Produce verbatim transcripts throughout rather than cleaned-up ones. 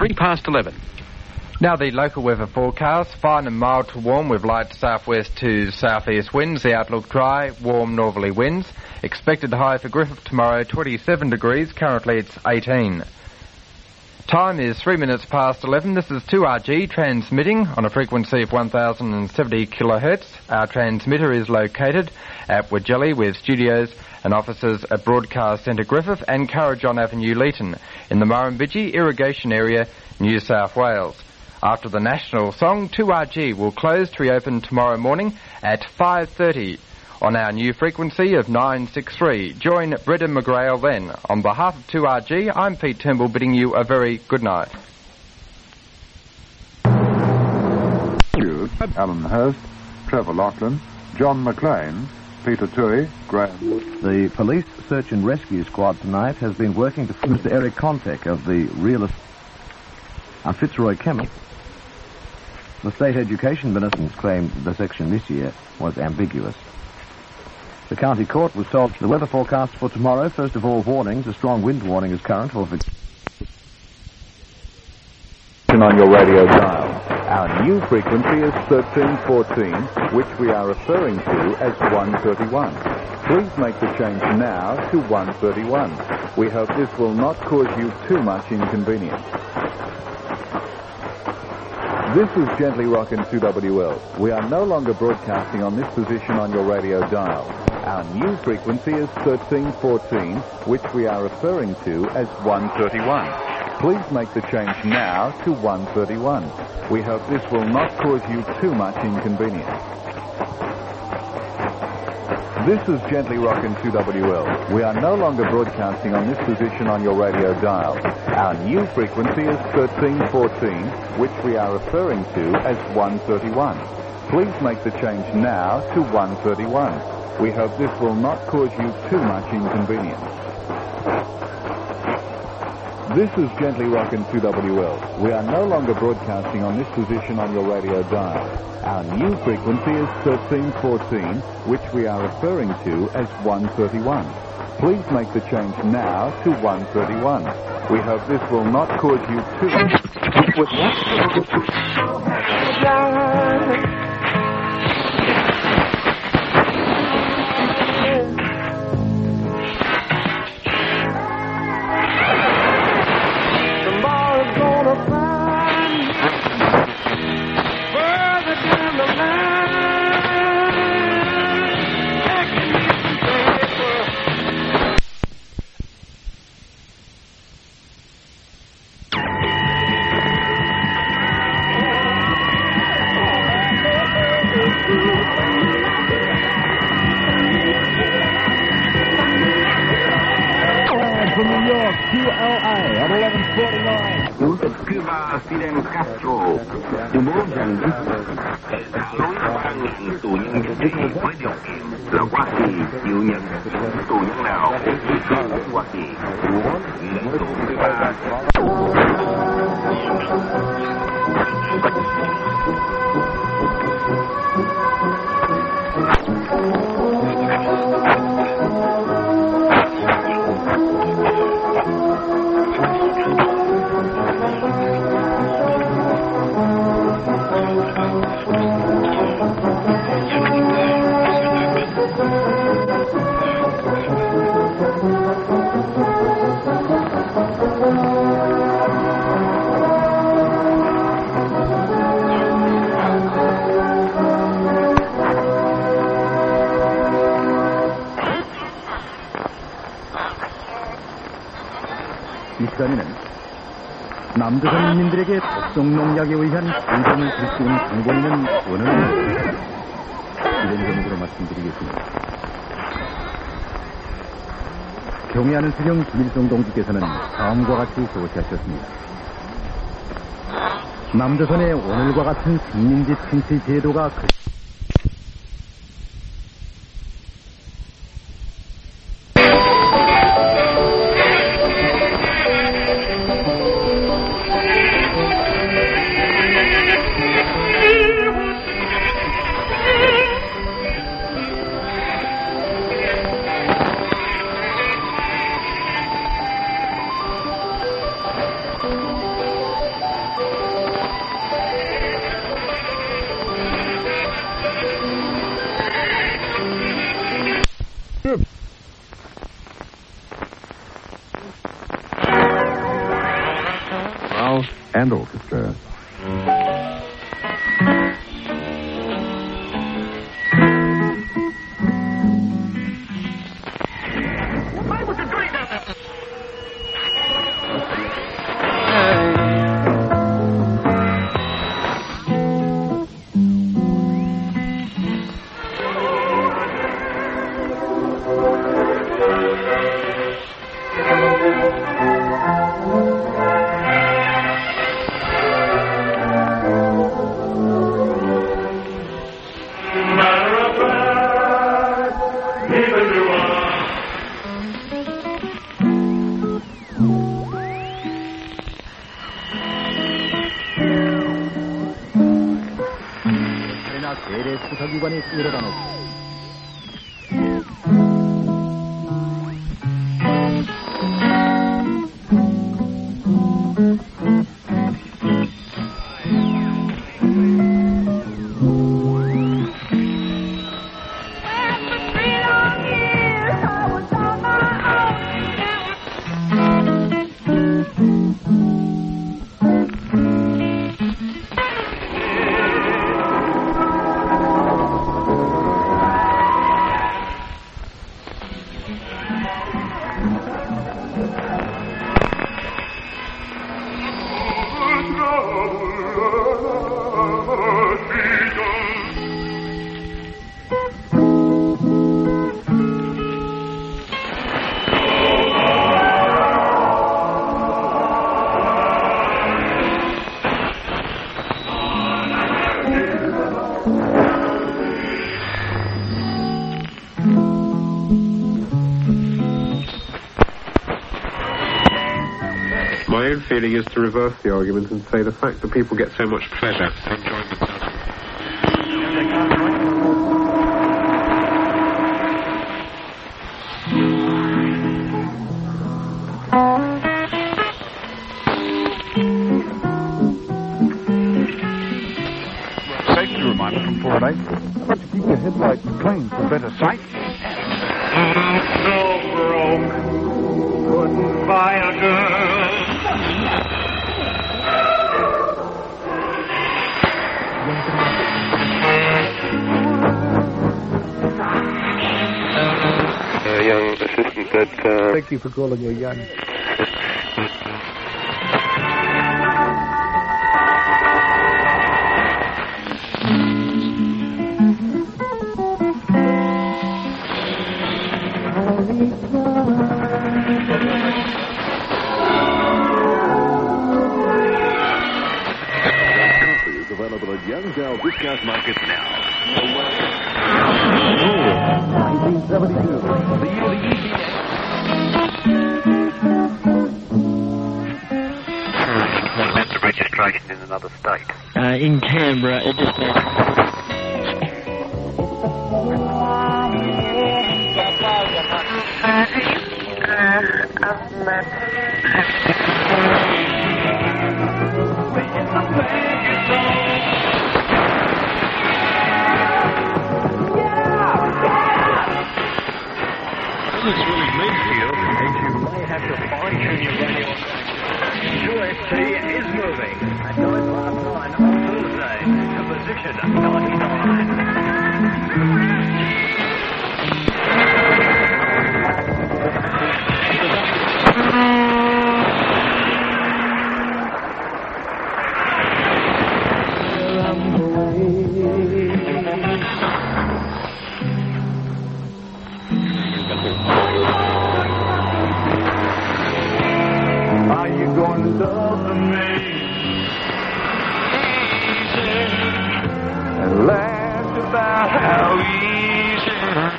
three past eleven. Now the local weather forecast, fine and mild to warm with light southwest to southeast winds. The outlook dry, warm northerly winds. Expected high for Griffith tomorrow, twenty-seven degrees. Currently it's eighteen. Time is three minutes past eleven. This is two R G transmitting on a frequency of one thousand seventy kilohertz. Our transmitter is located at Wagelli with studios and offices at Broadcast Centre Griffith and Currajon Avenue, Leeton, in the Murrumbidgee Irrigation Area, New South Wales. After the national song, two R G will close to reopen tomorrow morning at five thirty on our new frequency of nine sixty-three. Join Brendan McGrail then. On behalf of two R G, I'm Pete Turnbull bidding you a very good night. Alan Hurst, Trevor Lachlan, John McLean, Peter Toohey, Graham Wood. The police search and rescue squad tonight has been working to Mister Eric Contek of the real estate. And Fitzroy Kemmett. The State Education Minister claimed the section this year was ambiguous. The county court was told the weather forecast for tomorrow. First of all, warnings. A strong wind warning is current for on your radio dial. Our new frequency is thirteen fourteen, which we are referring to as one thirty-one. Please make the change now to one thirty-one. We hope this will not cause you too much inconvenience. This is Gently Rockin' two W L. We are no longer broadcasting on this position on your radio dial. Our new frequency is thirteen fourteen, which we are referring to as one thirty-one. Please make the change now to one thirty-one. We hope this will not cause you too much inconvenience. This is Gently Rockin' two W L. We are no longer broadcasting on this position on your radio dial. Our new frequency is thirteen fourteen, which we are referring to as one thirty-one. Please make the change now to one thirty-one. We hope this will not cause you too much inconvenience. This is Gently Rockin' two W L. We are no longer broadcasting on this position on your radio dial. Our new frequency is thirteen fourteen, which we are referring to as one thirty-one. Please make the change now to one thirty-one. We hope this will not cause you too much. Cuba, Fidel Castro, tuyên bố rằng lối hoan nghênh tù nhân dân Mỹ với điều kiện là Hoa Kỳ chịu nhận tù nhân nào để di chuyển đến Hoa Kỳ của lãnh thổ Cuba. 이 시간에는 남조선 인민들에게 독성 농약에 의한 부정을 들추는 정보는 원하는 이런 제목으로 말씀드리겠습니다. 경애하는 수령 김일성 동지께서는 다음과 같이 조치하셨습니다. 남조선의 오늘과 같은 식민지 통치 제도가 그 and Orchestra. 대래 수사기관이 일어나 놓고 My own feeling is to reverse the argument and say the fact that people get so much pleasure from enjoying themselves. Safety reminder from four and eight. But to keep your headlights clean for better sight. So broke, couldn't buy a girl. Uh, young assistant that... Uh... Thank you for calling your young. Is available at Youngdale Discount Market now. nineteen seventy-two. The year the E P A That's a registration in another state. Uh, in Canberra, it just This is really Mayfield, and you may have to fine-tune your radio. U S T is moving at nine past nine on Thursday to position ninety-nine. Are you going to love me? And laugh about how easy.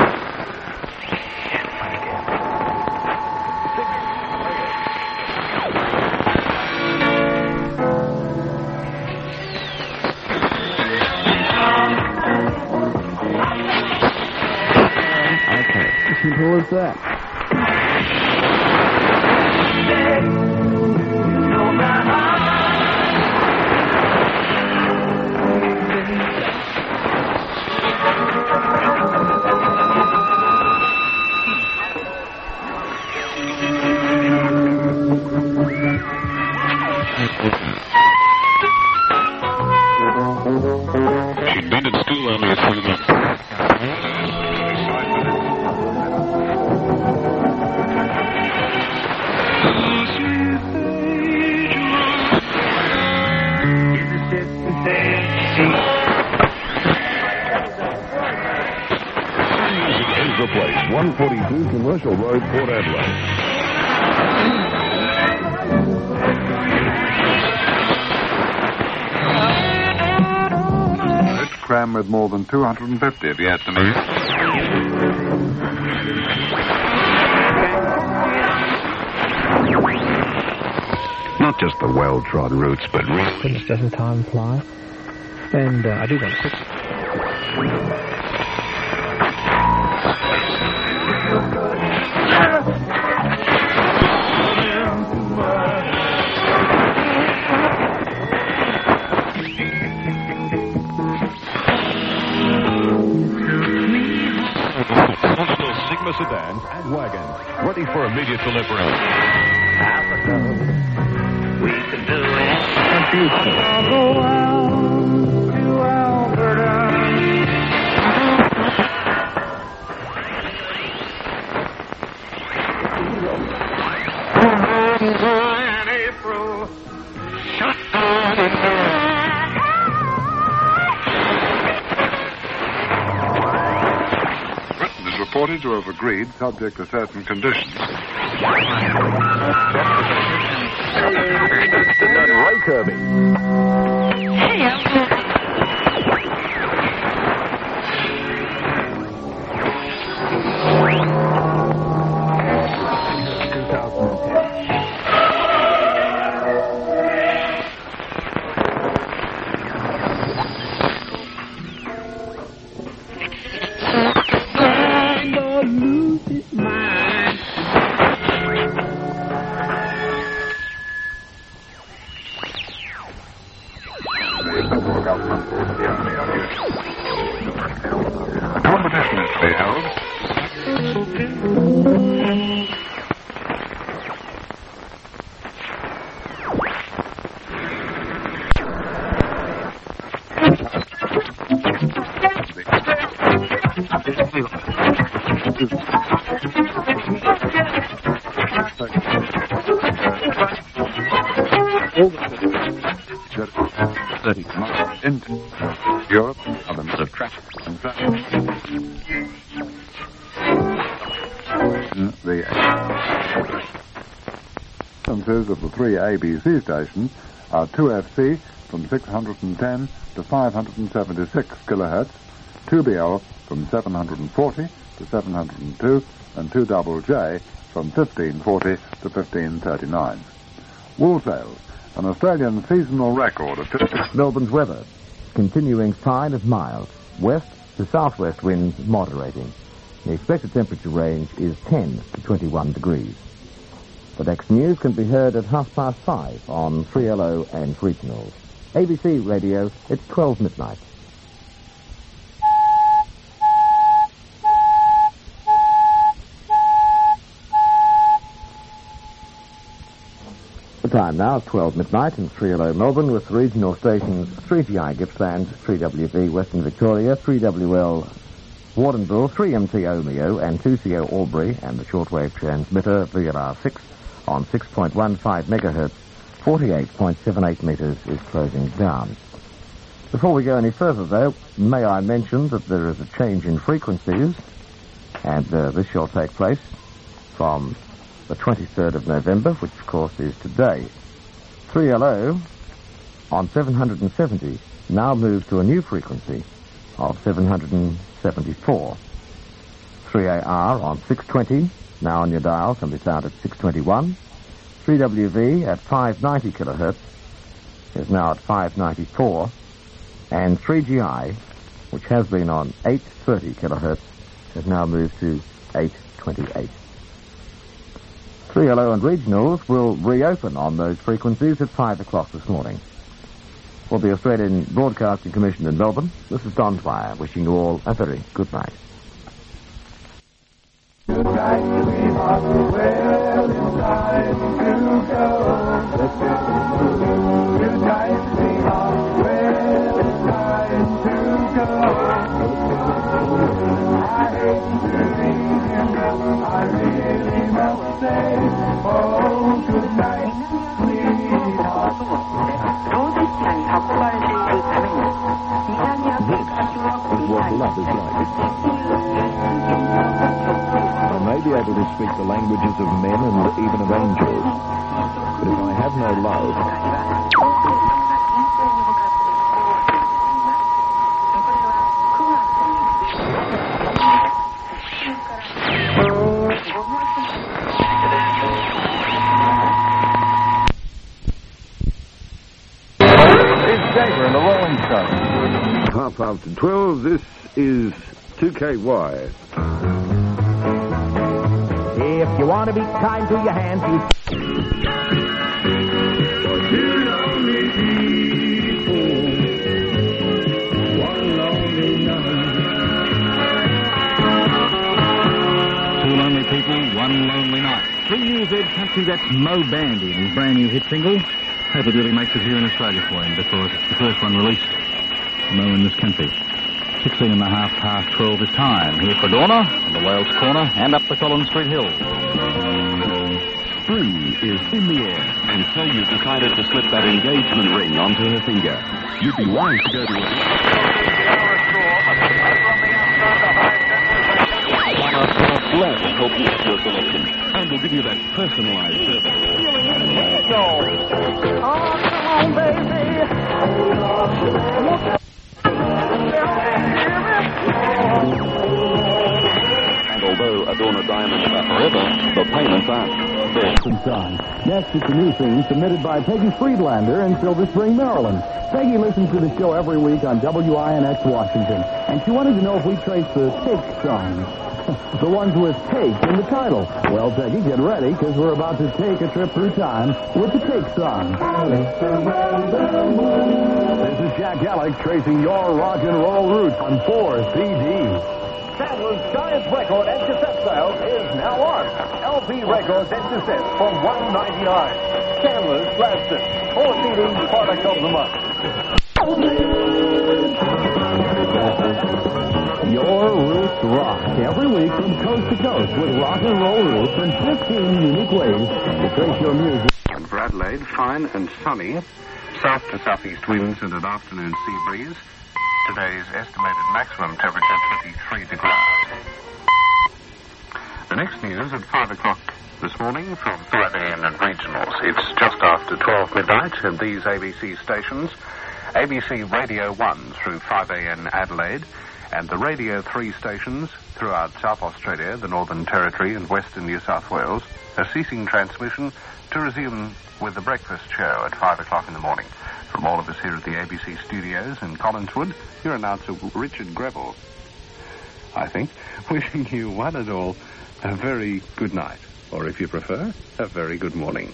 Okay. Simple as that. Thank you. one forty-two Commercial Road, Port Adelaide. It's crammed with more than two hundred fifty if you add to me. Not just the well-trod routes, but... Goodness, doesn't time fly? And uh, I do want to fix it. Sigma sedans and wagons, ready for immediate delivery. Africa, we can do it. I'll go out to Alberta. In April, shut down in Reported to have agreed, subject to certain conditions. Ray Kirby. Hey, Competition is to be held. Thirty miles into Europe, other means of traffic and travel. The frequencies of the three A B C stations are two F C from six hundred ten to five hundred seventy-six kilohertz, two B L from seven hundred forty to seven hundred two, and two double J from fifteen forty to fifteen thirty-nine. Wool sales, an Australian seasonal record of... Melbourne's weather. Continuing sign of mild. West to southwest winds moderating. The expected temperature range is ten to twenty-one degrees. The next news can be heard at half past five on three L O and regionals. A B C Radio, it's twelve midnight. The time now is twelve midnight in three L O Melbourne with the regional stations three G I Gippsland, three W V Western Victoria, three W L Wardenville, three M T Omeo and two C O Albury, and the shortwave transmitter V L R six on six point one five megahertz, forty-eight point seven eight meters is closing down. Before we go any further, though, may I mention that there is a change in frequencies, and uh, this shall take place from the twenty-third of November, which of course is today. three L O on seven hundred seventy now moves to a new frequency of seven hundred seventy-four. three A R on six twenty, now on your dial, can be found at six twenty-one. three W V at five ninety kilohertz is now at five ninety-four. And three G I, which has been on eight thirty kilohertz, has now moved to eight twenty-eight. three L O and regionals will reopen on those frequencies at five o'clock this morning. For the Australian Broadcasting Commission in Melbourne, this is Don Dwyer, wishing you all a very good night. Good night, sweetheart. Well, it's time to go. Good night, sweetheart. Well, it's time to go. I hate to leave you, but I really must say, oh, good night, sweetheart. 로드차이 앞발을 그 다음에 이상이 앞에 가시와 what love is like. I may be able to speak the languages of men and even of angels, but if I have no love, and the Rolling Stones. Half after twelve, this is two K Y. If you want to be kind to your hands, you... Two lonely people, one lonely night. Three years Ed Country, that's Mo Bandy and his brand new hit single. Hope it really makes it here in Australia for him, because it's the first one released, Mo in this country. Sixteen and a half past twelve is time. Here for Dorna, on the Wales Corner, and up the Collins Street Hill. Spring is in the air, and so you've decided to slip that engagement ring onto her finger. You'd be wise to go to a... Let us help you with your selection, and we'll give you that personalized service. Oh, come on, baby. And although Adorna diamonds are forever, the payments aren't. Next, it's a new theme submitted by Peggy Friedlander in Silver Spring, Maryland. Peggy listens to the show every week on W I N X Washington, and she wanted to know if we trace the Take songs. The ones with Take in the title. Well, Peggy, get ready, because we're about to take a trip through time with the Take song. This is Jack Alec tracing your rock and roll roots on four C Ds. Sandler's Giant Record and cassette sales is now on. L P records and cassettes for one ninety-nine. Sandler's Plastic. Four C Ds product of the month. Your Roots Rock. Every week from coast to coast with rock and roll roots and fifteen unique ways to trace your music. And for Adelaide, fine and sunny. South to southeast winds and an afternoon sea breeze. Today's estimated maximum temperature twenty-three degrees. The next news at five o'clock this morning from five A M and regionals. It's just after twelve midnight, and these A B C stations, A B C Radio one through five A M Adelaide, and the Radio three stations throughout South Australia, the Northern Territory and Western New South Wales, are ceasing transmission to resume with the breakfast show at five o'clock in the morning. From all of us here at the A B C studios in Collinswood, your announcer Richard Greville, I think, wishing you one and all a very good night, or if you prefer, a very good morning.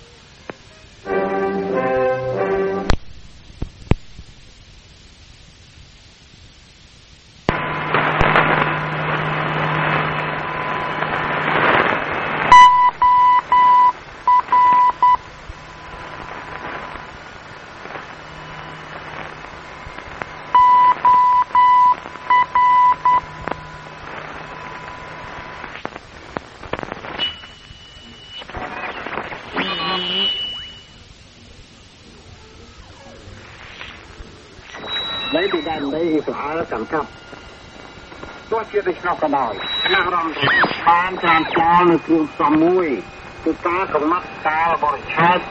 Lady Dan Lady für alles am Kopf. Was hier dich noch genau? Naram Span Transform to Samui. To talk of not style about a child.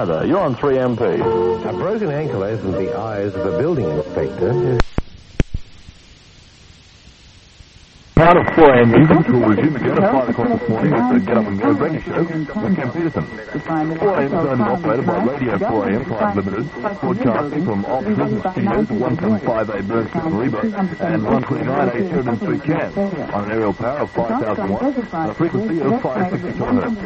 weather. You're on three M P. A broken ankle isn't the eyes of a building inspector. Part of four A M News will resume again at five o'clock this morning with the Get Up and Go breakfast show with Ken Peterson. four A M is owned and operated by Radio four A M Private Limited, broadcasting from Ops Business Studios at one seventy-five A Burnston, Reba, and one twenty-nine A Sheridan Street, Cairns, on an aerial power of five thousand watts and a frequency of five hundred sixty kilohertz.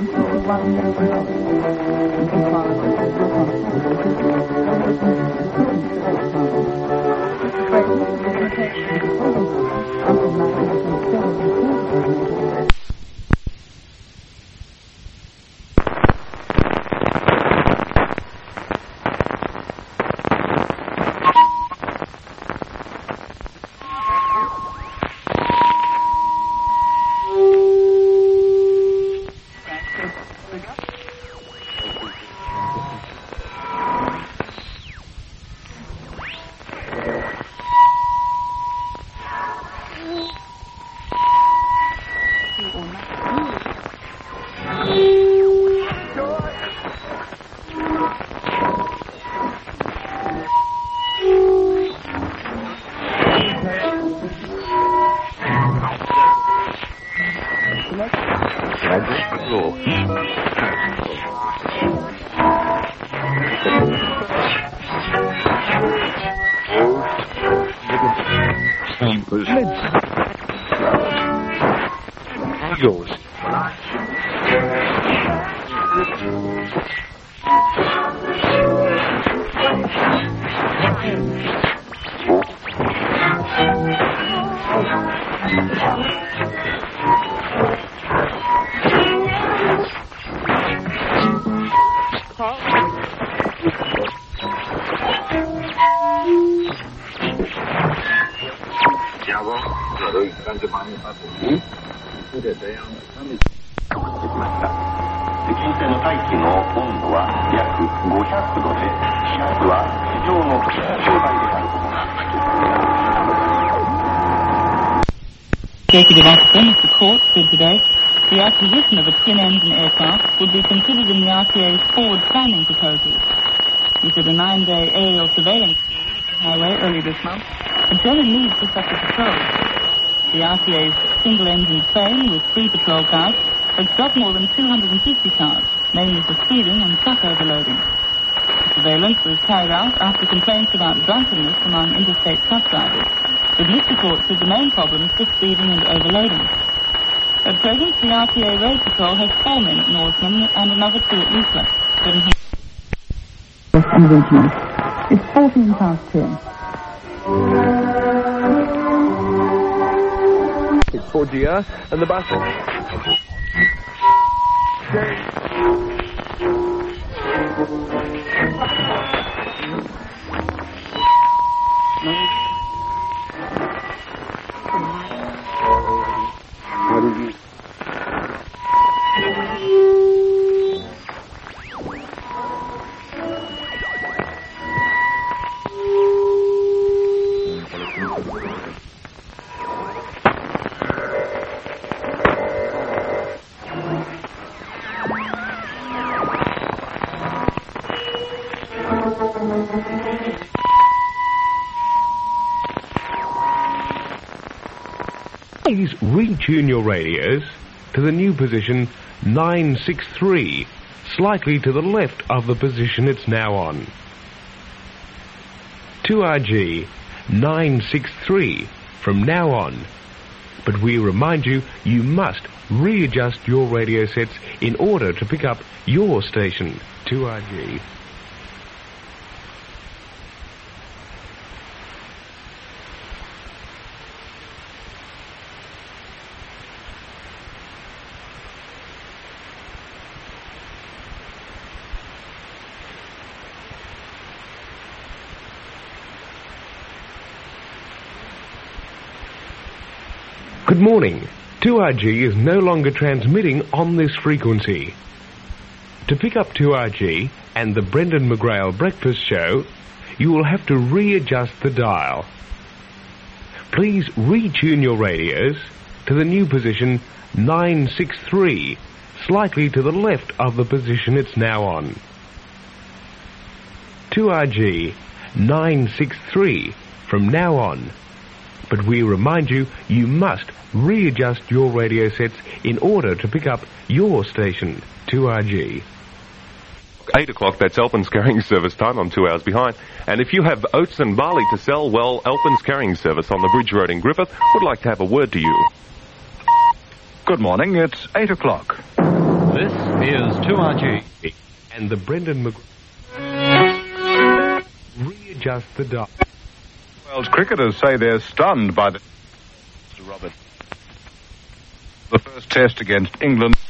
Executive Officer Mister Court said today the acquisition of a twin-engine aircraft would be considered in the R T A's forward planning proposals. He said a nine-day aerial surveillance highway early this month had shown a need for such a patrol. The R T A's single-engine plane with three patrol cars had struck more than two hundred fifty cars, mainly for speeding and truck overloading. The surveillance was carried out after complaints about drunkenness among interstate truck drivers. But Mister Court said the main problem is speeding and overloading. At present, the R T A Road Patrol has four men at Northman and another two at Leaflet. It's fourteen past ten. It's four G R and the bus. Please retune your radios to the new position nine six three, slightly to the left of the position it's now on. two R G nine six three from now on. But we remind you, you must readjust your radio sets in order to pick up your station, two R G. Good morning. two R G is no longer transmitting on this frequency. To pick up two R G and the Brendan McGrail Breakfast Show, you will have to readjust the dial. Please retune your radios to the new position nine six three, slightly to the left of the position it's now on. two R G nine six three from now on. But we remind you, you must readjust your radio sets in order to pick up your station, two R G. eight o'clock, that's Alpen's carrying service time. I'm two hours behind. And if you have oats and barley to sell, well, Alpen's carrying service on the Bridge Road in Griffith would like to have a word to you. Good morning, it's eight o'clock. This is two R G. And the Brendan Mc... Readjust the dial. Wales cricketers say they're stunned by the... Robert. The first test against England...